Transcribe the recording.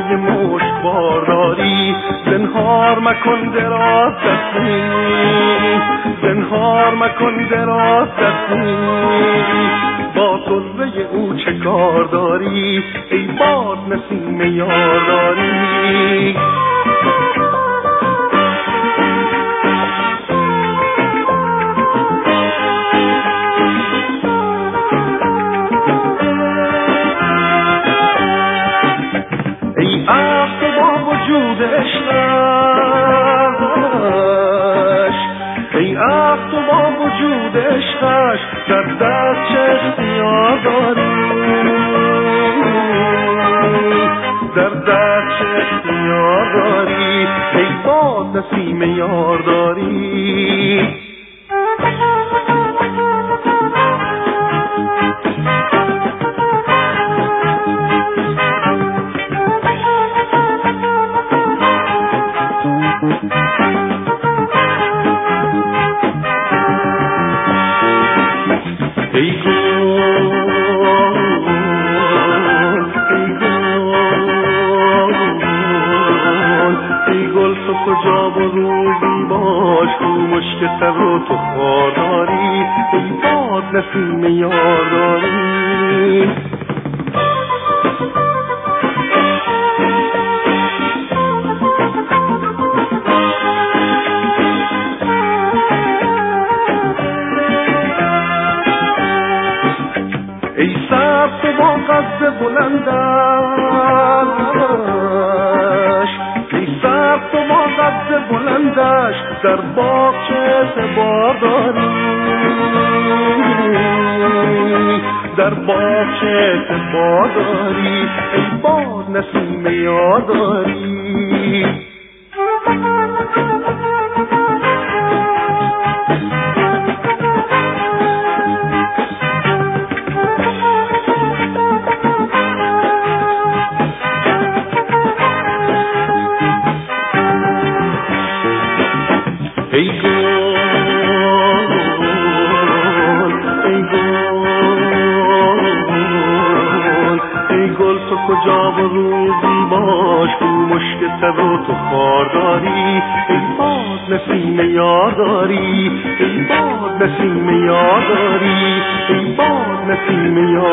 گونه مشت بارداری. زنهار مکن دراز دستی، زنهار مکن دراز دستی، با طره او چه کار داری؟ ای باد نسیم یارداری. ای عشق با وجود عشقش، ای عشق با وجود عشقش، در دست چه اختیار داری؟ در دست چه اختیار داری؟ ای باد نسیم یارداری. ای گل تو کجا و روزی باش، تو مشک سر و تو خارداری. ای باد نسیم یارداری. ای سر تو با قد بلندش، ای سر تو با قد بلندش، در باغ چه اعتبار داری؟ در باغ چه اعتبار داری؟ ای باد نسیم یارداری. ای گل، ای گل، ای گل تو کجا و روزی باش، تو مشک سر و تو خارداری. ای باد نسیم یارداری، ای باد نسیم یارداری، ای باد نسیم یارداری.